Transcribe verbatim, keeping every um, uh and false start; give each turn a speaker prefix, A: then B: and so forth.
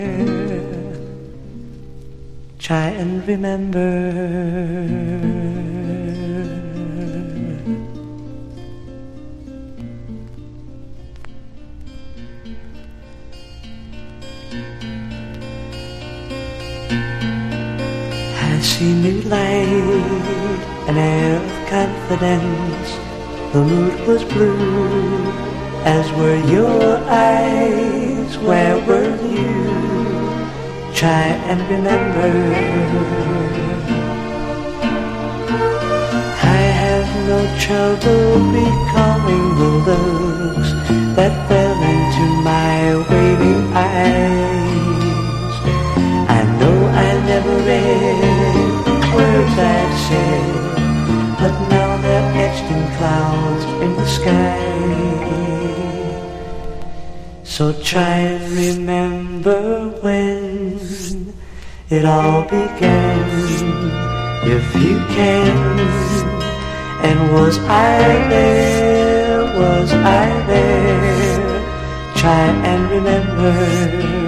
A: Try and remember. Has she new light, an air of confidence? The mood was blue, as were your eyes. Where were you? Try and remember. I have no trouble recalling the looks that fell into my waiting eyes. I know I never read words I said, but now they're etched in clouds in the sky. So try and remember when it all began, if you can. And was I there, was I there? Try and remember.